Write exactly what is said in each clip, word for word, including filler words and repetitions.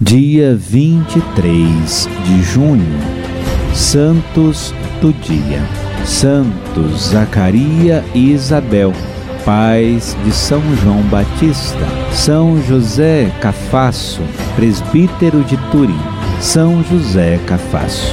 Dia vinte e três de junho, Santos do Dia. Santos Zacarias e Isabel, pais de São João Batista. São José Cafasso, presbítero de Turim. São José Cafasso.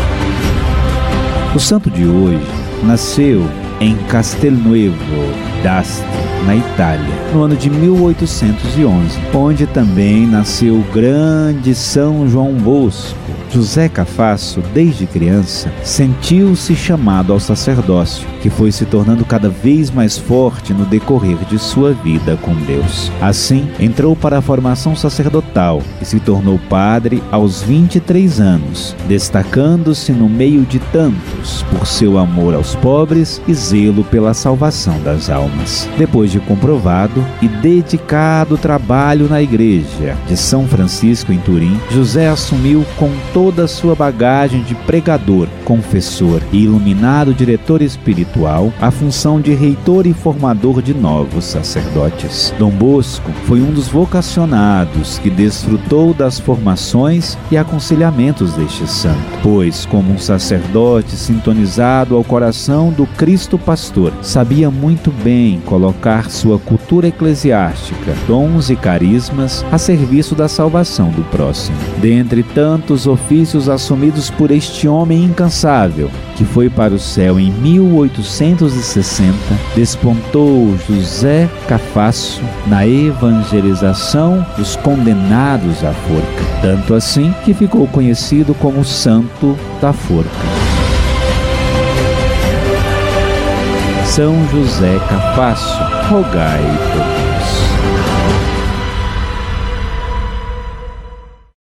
O santo de hoje nasceu em Castelnuovo d'Asti, na Itália, no ano de mil oitocentos e onze, onde também nasceu o grande São João Bosco. José Cafasso, desde criança, sentiu-se chamado ao sacerdócio, que foi se tornando cada vez mais forte no decorrer de sua vida com Deus. Assim, entrou para a formação sacerdotal e se tornou padre aos vinte e três anos, destacando-se no meio de tantos por seu amor aos pobres e zelo pela salvação das almas. Depois de comprovado e dedicado trabalho na igreja de São Francisco em Turim, José assumiu com toda a sua bagagem de pregador, confessor e iluminado diretor espiritual a função de reitor e formador de novos sacerdotes. Dom Bosco foi um dos vocacionados que desfrutou das formações e aconselhamentos deste santo, pois, como um sacerdote sintonizado ao coração do Cristo Pastor, sabia muito bem colocar sua cultura eclesiástica, dons e carismas a serviço da salvação do próximo. Dentre tantos ofícios assumidos por este homem incansável, que foi para o céu em mil oitocentos e sessenta, despontou José Cafasso na evangelização dos condenados à forca, tanto assim que ficou conhecido como o Santo da Forca. São José Cafasso, rogai por nós.